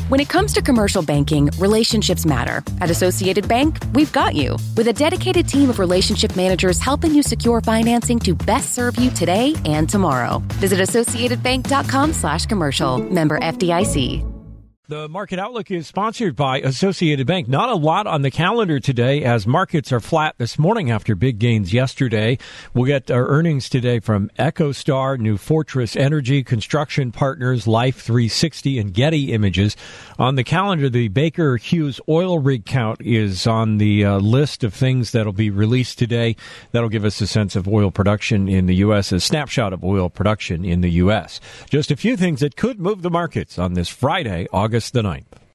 When it comes to commercial banking, relationships matter. At Associated Bank, we've got you. With a dedicated team of relationship managers helping you secure financing to best serve you today and tomorrow. Visit AssociatedBank.com/commercial. Member FDIC. The Market Outlook is sponsored by Associated Bank. Not a lot on the calendar today as markets are flat this morning after big gains yesterday. We'll get our earnings today from EchoStar, New Fortress Energy, Construction Partners, Life 360, and Getty Images. On the calendar, the Baker Hughes oil rig count is on the list of things that'll be released today. That'll give us a sense of oil production in the U.S., a snapshot of oil production in the U.S. Just a few things that could move the markets on this Friday, August the 9th.